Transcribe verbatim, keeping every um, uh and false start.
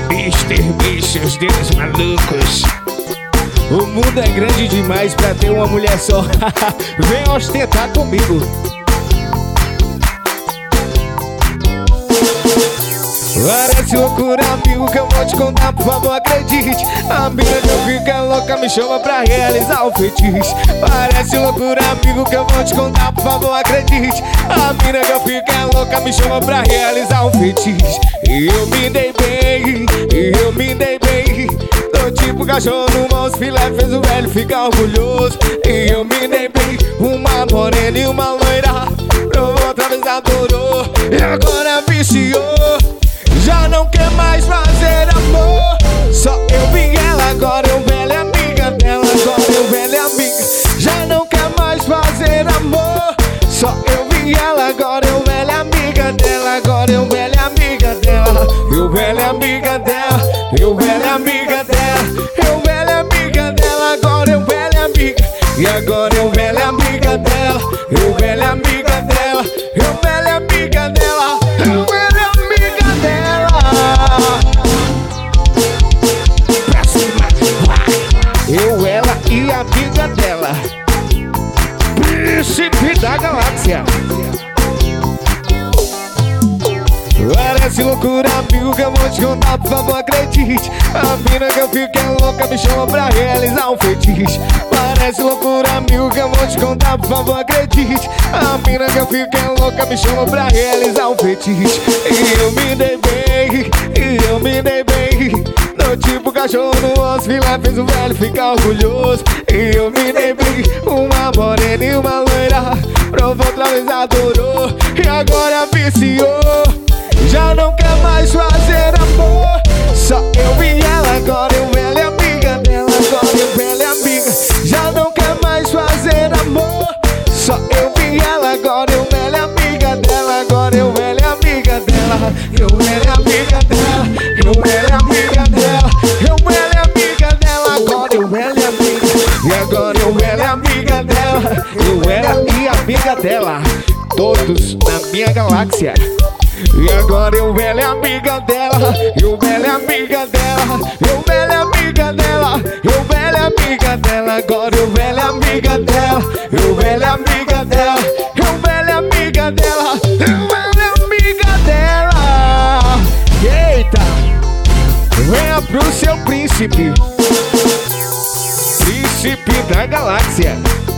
mister Bichos, Deus malucos. O mundo é grande demais pra ter uma mulher só. Vem ostentar comigo. Parece loucura, amigo, que eu vou te contar, por favor, acredite. A mina que eu fico é louca, me chama pra realizar o fetiche. Parece loucura, amigo, que eu vou te contar, por favor, acredite. A mina que eu fico é louca, me chama pra realizar um fetiche. E eu me dei bem, e eu me dei bem. Tô tipo cachorro no mãos filé, fez o velho ficar orgulhoso. E eu me dei bem, uma morena e uma loira. Provou, outra vez adorou, e agora viciou. Já não quer mais fazer amor. Só eu vi ela, agora eu velho amiga dela. Agora eu velho amiga. Já não quer mais fazer amor. Só eu vi ela, agora eu velho amiga dela. Agora eu velho amiga dela. Eu velho amiga dela. Eu velho amiga dela. Eu velho amiga dela. Agora eu velho amiga. E agora eu velho amiga dela. Eu velho amiga dela. Eu velho amiga dela. Eu velho amiga dela. Pra cima, vai. Eu, ela e a amiga dela. Príncipe da galáxia. Parece loucura, amigo, que eu vou te contar, por favor, acredite. A mina que eu fico é louca, me chama pra realizar um fetiche. Parece loucura, amigo, que eu vou te contar, por favor, acredite. A mina que eu fico é louca, me chama pra realizar um fetiche. E eu me dei bem, e eu me dei bem. No tipo cachorro no osso, filé, fez o velho ficar orgulhoso. E eu me dei bem, uma morena e uma loira. Provou, outra vez adorou, e agora viciou. Já não quer mais fazer amor. Só eu vi ela, agora eu velho amiga dela. Agora eu velho amiga. Já não quer mais fazer amor. Só eu vi ela, agora eu velho amiga dela. Agora eu velho amiga dela. Eu velho amiga dela. Eu velho amiga dela. Eu velho amiga dela. Agora eu velho amiga. E agora eu velho amiga dela. Eu era e amiga dela. Todos na minha galáxia. E agora eu velho amiga dela, eu velho amiga dela, eu velho amiga dela, eu velho amiga dela. Agora eu velho amiga dela, eu velho amiga dela, eu velho amiga dela, eu velho amiga dela. Eita, venha pro seu príncipe, príncipe da galáxia.